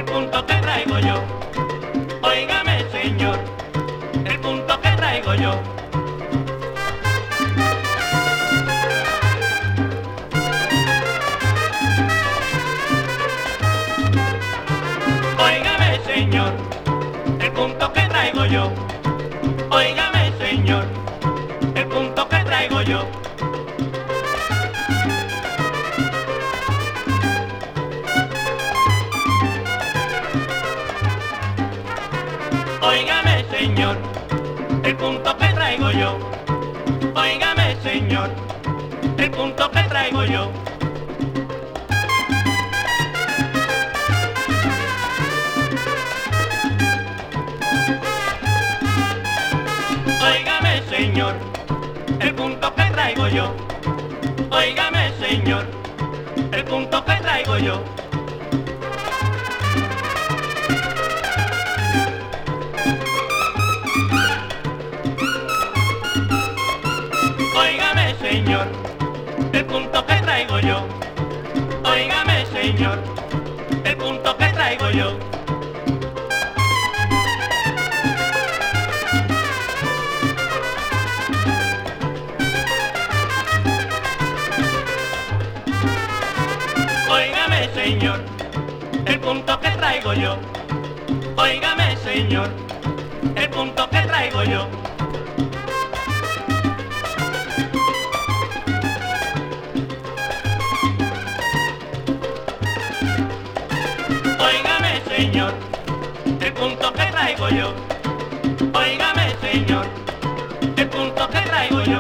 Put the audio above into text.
punto que traigo yo. Óigame, señor, el punto que traigo yo. Óigame, señor, el punto que traigo yo. Óigame, señor, el punto que traigo yo. Óigame, señor, el punto que traigo yo. Óigame, señor, el punto que traigo yo. Óigame, señor, el punto que traigo yo. Óigame, señor, el punto que traigo yo. Óigame, señor, el punto que traigo yo. Óigame, señor, el punto que traigo yo. Óigame, señor, el punto que traigo yo. Óigame, señor, el punto que traigo yo. Óigame, señor, el punto que traigo yo. Óigame, señor, el punto que traigo yo.